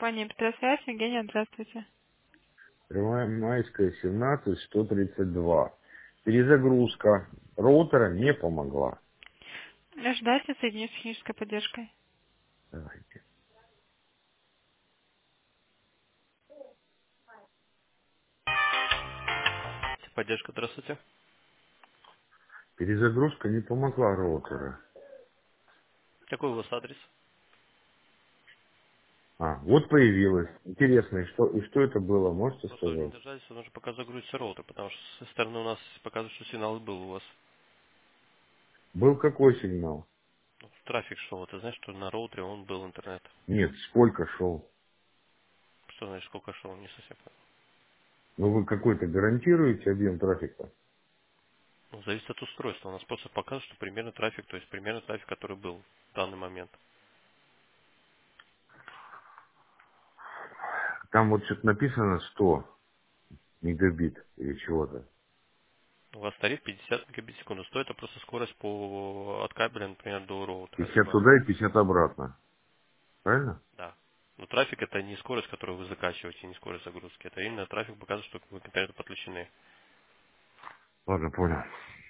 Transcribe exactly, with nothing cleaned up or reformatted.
Компания Петросвязь. Евгения, здравствуйте. Первомайская, семнадцать, сто тридцать два. Перезагрузка роутера не помогла. Ожидайте соединить с технической поддержкой. Давайте. Поддержка, здравствуйте. Перезагрузка не помогла роутера. Какой у вас адрес? А, вот появилась. Интересно, и что, и что это было, можете Просто вы не сказать? дождались, он уже пока загрузится роутер, потому что со стороны у нас показывает, что сигнал был у вас. Был какой сигнал? Ну, трафик шел, ты знаешь, что на роутере он был интернет. Нет, сколько шел? Что значит, сколько шел, не совсем понял. Ну вы какой-то гарантируете объем трафика? Ну, зависит от устройства. У нас просто показывает, что примерно трафик, то есть примерно трафик, который был в данный момент. Там вот что-то написано сто мегабит или чего-то. У вас тариф пятьдесят мегабит в секунду. Стоит это просто скорость по от кабеля, например, до роутера, пятьдесят либо туда и пятьдесят обратно. Правильно? да. Но трафик это не скорость, которую вы закачиваете, не скорость загрузки. Это именно трафик показывает, что вы к интернету подключены. Ладно, понял.